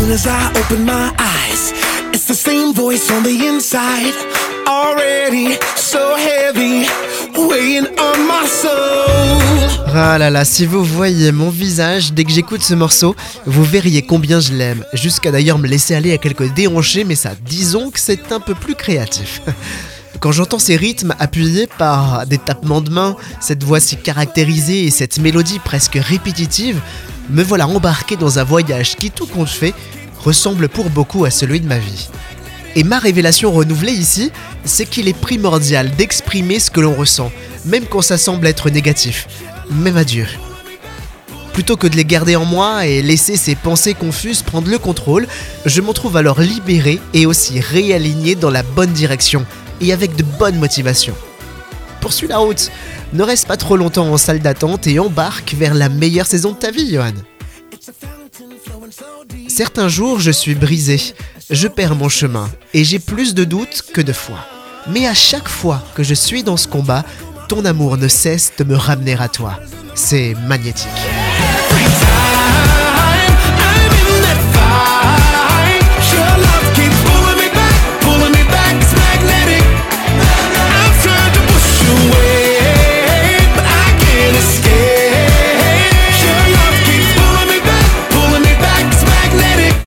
soon as I open my eyes, it's the same voice on the inside, already so heavy, weighing on my soul. Ah là là, si vous voyiez mon visage dès que j'écoute ce morceau, vous verriez combien je l'aime. Jusqu'à d'ailleurs me laisser aller à quelques déhanchés, mais ça, disons que c'est un peu plus créatif. Quand j'entends ces rythmes appuyés par des tapements de main, cette voix si caractérisée et cette mélodie presque répétitive, me voilà embarqué dans un voyage qui, tout compte fait, ressemble pour beaucoup à celui de ma vie. Et ma révélation renouvelée ici, c'est qu'il est primordial d'exprimer ce que l'on ressent, même quand ça semble être négatif, même à Dieu. Plutôt que de les garder en moi et laisser ces pensées confuses prendre le contrôle, je m'en trouve alors libéré et aussi réaligné dans la bonne direction, et avec de bonnes motivations. Poursuis la route, ne reste pas trop longtemps en salle d'attente et embarque vers la meilleure saison de ta vie, Johan. Certains jours, je suis brisé, je perds mon chemin et j'ai plus de doutes que de foi. Mais à chaque fois que je suis dans ce combat, ton amour ne cesse de me ramener à toi. C'est magnétique.